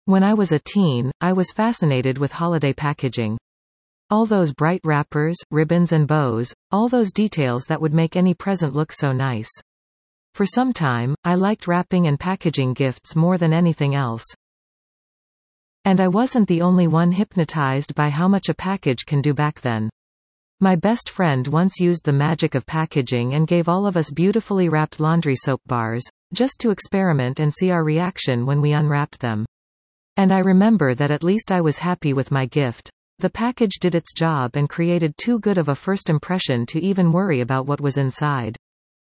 When I was a teen, I was fascinated with holiday packaging. All those bright wrappers, ribbons and bows, all those details that would make any present look so nice. For some time, I liked wrapping and packaging gifts more than anything else. And I wasn't the only one hypnotized by how much a package can do back then. My best friend once used the magic of packaging and gave all of us beautifully wrapped laundry soap bars, just to experiment and see our reaction when we unwrapped them. And I remember that at least I was happy with my gift. The package did its job and created too good of a first impression to even worry about what was inside.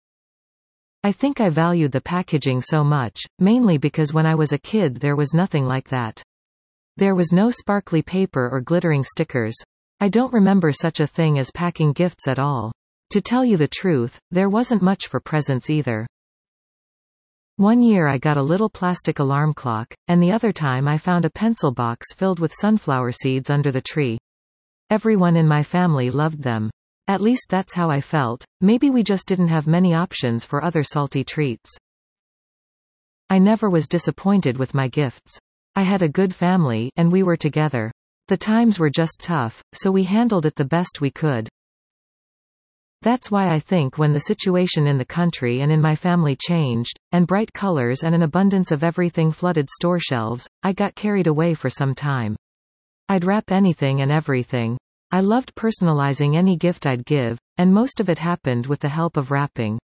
I think I valued the packaging so much, mainly because when I was a kid there was nothing like that. There was no sparkly paper or glittering stickers. I don't remember such a thing as packing gifts at all. To tell you the truth, there wasn't much for presents either. One year I got a little plastic alarm clock, and the other time I found a pencil box filled with sunflower seeds under the tree. Everyone in my family loved them. At least that's how I felt. Maybe we just didn't have many options for other salty treats. I never was disappointed with my gifts. I had a good family, and we were together. The times were just tough, so we handled it the best we could. That's why I think when the situation in the country and in my family changed, and bright colors and an abundance of everything flooded store shelves, I got carried away for some time. I'd wrap anything and everything. I loved personalizing any gift I'd give, and most of it happened with the help of wrapping.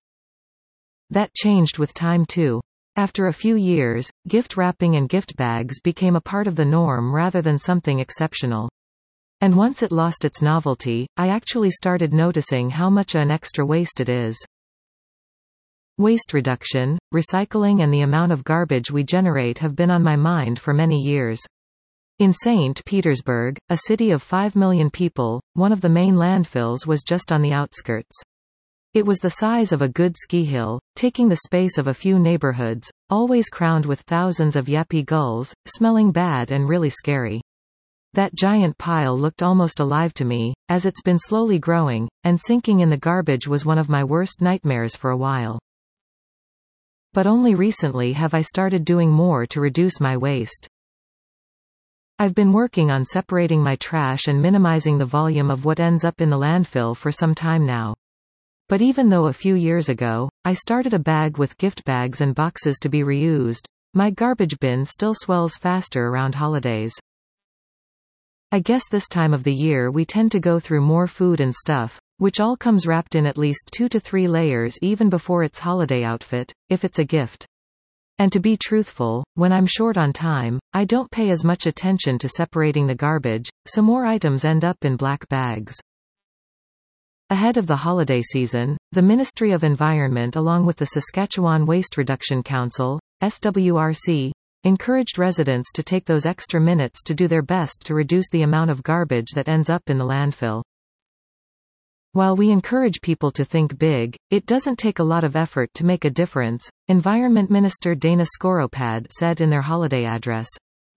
That changed with time too. After a few years, gift wrapping and gift bags became a part of the norm rather than something exceptional. And once it lost its novelty, I actually started noticing how much an extra waste it is. Waste reduction, recycling and the amount of garbage we generate have been on my mind for many years. In St. Petersburg, a city of 5 million people, one of the main landfills was just on the outskirts. It was the size of a good ski hill, taking the space of a few neighborhoods, always crowned with thousands of yappy gulls, smelling bad and really scary. That giant pile looked almost alive to me, as it's been slowly growing, and sinking in the garbage was one of my worst nightmares for a while. But only recently have I started doing more to reduce my waste. I've been working on separating my trash and minimizing the volume of what ends up in the landfill for some time now. But even though a few years ago, I started a bag with gift bags and boxes to be reused, my garbage bin still swells faster around holidays. I guess this time of the year we tend to go through more food and stuff, which all comes wrapped in at least 2 to 3 layers even before its holiday outfit, if it's a gift. And to be truthful, when I'm short on time, I don't pay as much attention to separating the garbage, so more items end up in black bags. Ahead of the holiday season, the Ministry of Environment along with the Saskatchewan Waste Reduction Council, SWRC, encouraged residents to take those extra minutes to do their best to reduce the amount of garbage that ends up in the landfill. While we encourage people to think big, it doesn't take a lot of effort to make a difference, Environment Minister Dana Skoropad said in their holiday address.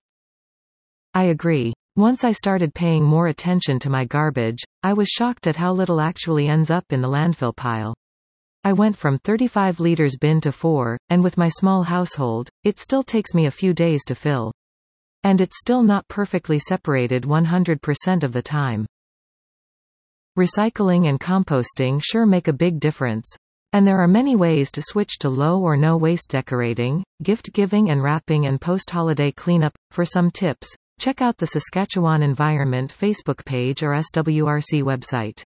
I agree. Once I started paying more attention to my garbage, I was shocked at how little actually ends up in the landfill pile. I went from 35 liters bin to 4, and with my small household, it still takes me a few days to fill. And it's still not perfectly separated 100% of the time. Recycling and composting sure make a big difference. And there are many ways to switch to low or no waste decorating, gift giving and wrapping and post-holiday cleanup. For some tips, check out the Saskatchewan Environment Facebook page or SWRC website.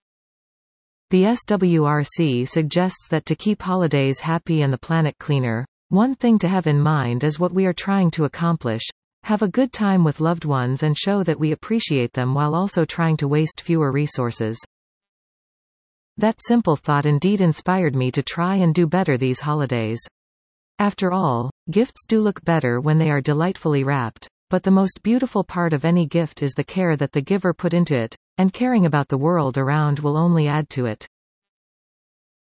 The SWRC suggests that to keep holidays happy and the planet cleaner, one thing to have in mind is what we are trying to accomplish: have a good time with loved ones and show that we appreciate them while also trying to waste fewer resources. That simple thought indeed inspired me to try and do better these holidays. After all, gifts do look better when they are delightfully wrapped, but the most beautiful part of any gift is the care that the giver put into it, and caring about the world around will only add to it.